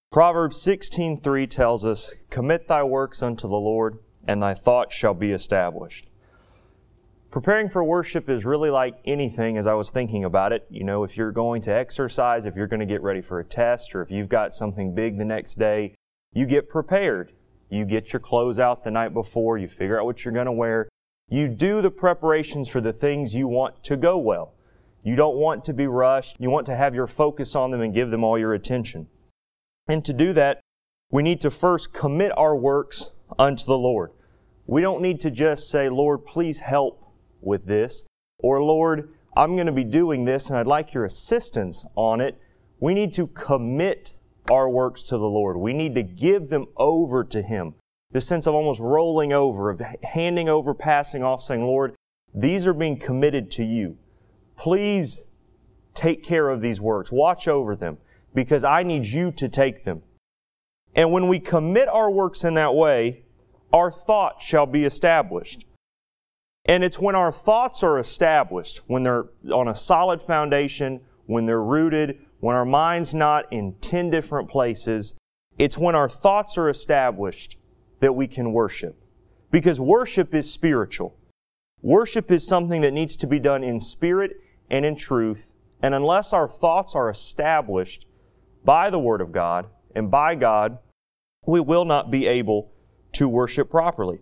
Proverbs 16:3 tells us, "Commit thy works unto the Lord, and thy thoughts shall be established." Preparing for worship is really like anything as I was thinking about it. You know, if you're going to exercise, if you're going to get ready for a test, or if you've got something big the next day, you get prepared. You get your clothes out the night before, you figure out what you're going to wear. You do the preparations for the things you want to go well. You don't want to be rushed. You want to have your focus on them and give them all your attention. And to do that, we need to first commit our works unto the Lord. We don't need to just say, "Lord, please help with this," or "Lord, I'm going to be doing this and I'd like your assistance on it." We need to commit our works to the Lord. We need to give them over to Him. The sense of almost rolling over, of handing over, passing off, saying, "Lord, these are being committed to you. Please take care of these works. Watch over them, because I need you to take them." And when we commit our works in that way, our thoughts shall be established. And it's when our thoughts are established, when they're on a solid foundation, when they're rooted, when our mind's not in 10 different places, it's when our thoughts are established that we can worship. Because worship is spiritual. Worship is something that needs to be done in spirit and in truth. And unless our thoughts are established by the Word of God and by God, we will not be able to worship properly.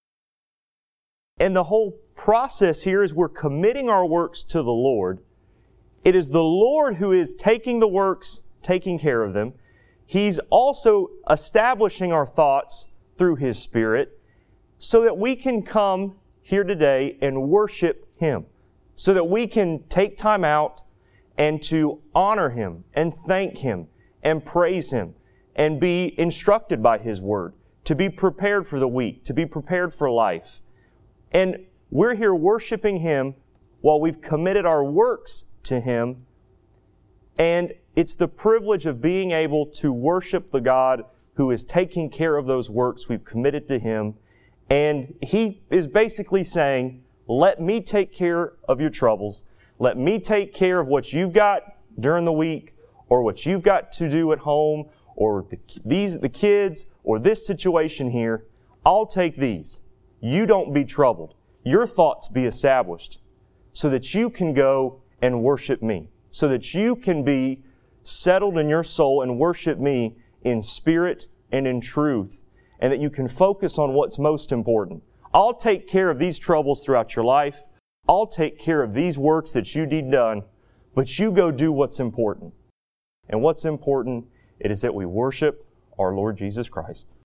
And the whole process here is we're committing our works to the Lord. It is the Lord who is taking the works, taking care of them. He's also establishing our thoughts through His Spirit so that we can come here today and worship Him, so that we can take time out and to honor Him and thank Him and praise Him and be instructed by His Word, to be prepared for the week, to be prepared for life. And we're here worshiping Him while we've committed our works to Him. And it's the privilege of being able to worship the God who is taking care of those works we've committed to Him. And He is basically saying, "Let me take care of your troubles. Let me take care of what you've got during the week, or what you've got to do at home, or the kids, or this situation here. I'll take these. You don't be troubled. Your thoughts be established so that you can go and worship me, so that you can be settled in your soul and worship me in spirit and in truth, and that you can focus on what's most important. I'll take care of these troubles throughout your life. I'll take care of these works that you need done, but you go do what's important." And what's important, it is that we worship our Lord Jesus Christ.